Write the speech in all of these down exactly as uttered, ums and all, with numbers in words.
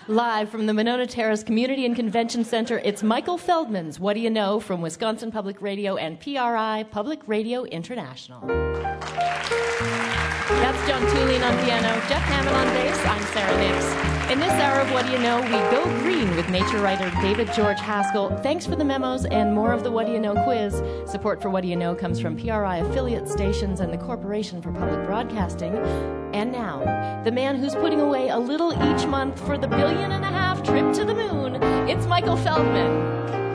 Live from the Monona Terrace Community and Convention Center, it's Michael Feldman's What Do You Know from Wisconsin Public Radio and P R I, Public Radio International. That's John Tulin on piano, Jeff Hammond on bass, I'm Sarah Nix. In this hour of What Do You Know, we go green with nature writer David George Haskell. Thanks for the memos and more of the What Do You Know quiz. Support for What Do You Know comes from P R I affiliate stations and the Corporation for Public Broadcasting. And now, the man who's putting away a little each month for the billion and a half trip to the moon, it's Michael Feldman.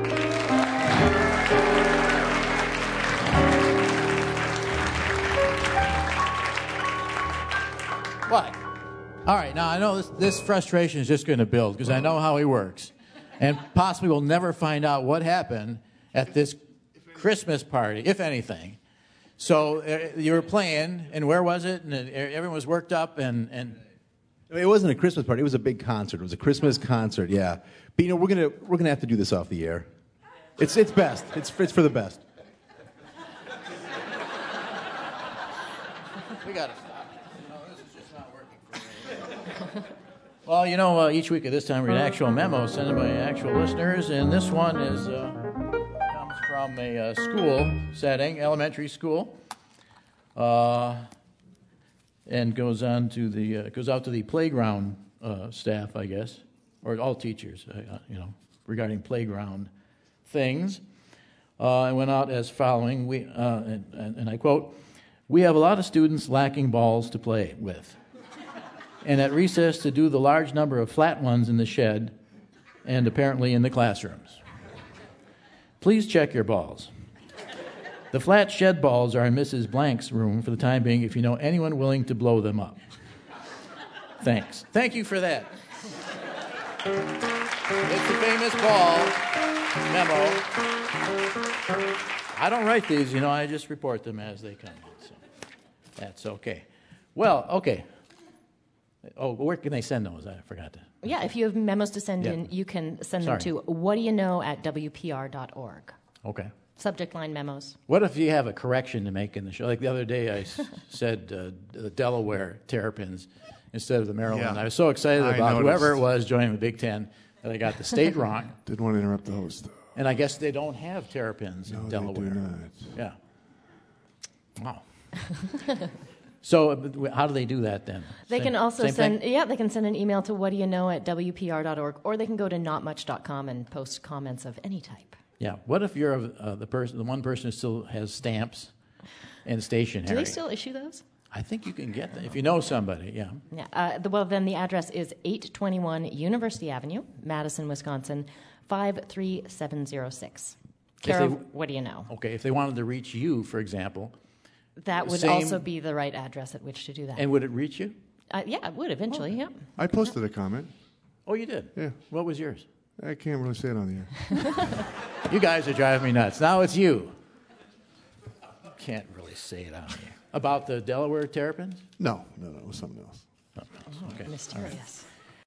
What? All right, now I know this, this frustration is just going to build because I know how he works. And possibly we'll never find out what happened at this Christmas party, if anything. So uh, you were playing, and where was it? And uh, everyone was worked up, and... and it wasn't a Christmas party. It was a big concert. It was a Christmas concert, yeah. But, you know, we're going to we're gonna have to do this off the air. It's it's best. It's, it's for the best. We got to stop. No, this is just not working for me. Well, you know, uh, each week at this time we get actual memos sent by actual listeners, and this one is uh, comes from a uh, school setting, elementary school, uh, and goes on to the uh, goes out to the playground uh, staff, I guess, or all teachers, uh, you know, regarding playground things. Uh, and went out as following. We uh, and, and, and I quote. We have a lot of students lacking balls to play with. And at recess to do the large number of flat ones in the shed and apparently in the classrooms. Please check your balls. The flat shed balls are in Missus Blank's room for the time being if you know anyone willing to blow them up. Thanks. Thank you for that. It's the famous ball memo. I don't write these, you know, I just report them as they come in. So. That's okay. Well, okay. Oh, where can they send those? I forgot to. Yeah, if you have memos to send yeah. in, you can send Sorry. them to what do you know at W P R dot org. Okay. Subject line memos. What if you have a correction to make in the show? Like the other day, I s- said uh, the Delaware Terrapins instead of the Maryland. Yeah. I was so excited I about noticed. whoever it was joining the Big Ten that I got the state wrong. Didn't want to interrupt the host. And I guess they don't have Terrapins No, in they Delaware. do not. Yeah. Wow. So uh, how do they do that then? They Same- can also same send, thing? yeah, they can send an email to what do you know at W P R dot org, or they can go to not much dot com and post comments of any type. Yeah. What if you're uh, the person, the one person who still has stamps and stationery? Do they still issue those? I think you can get them if you know somebody. Yeah. Yeah. Uh, the, well, then the address is eight twenty-one University Avenue, Madison, Wisconsin, five three seven zero six. Care they- of what do you know? Okay. If they wanted to reach you, for example, That would Same- also be the right address at which to do that. and would it reach you? Uh, yeah, it would eventually, yeah. I posted a comment. Oh, you did. Yeah. What was yours? I can't really say it on the air. You guys are driving me nuts. Now it's you. Can't really say it on here. About the Delaware Terrapins? No, no, no, it was something else. Okay. Mysterious.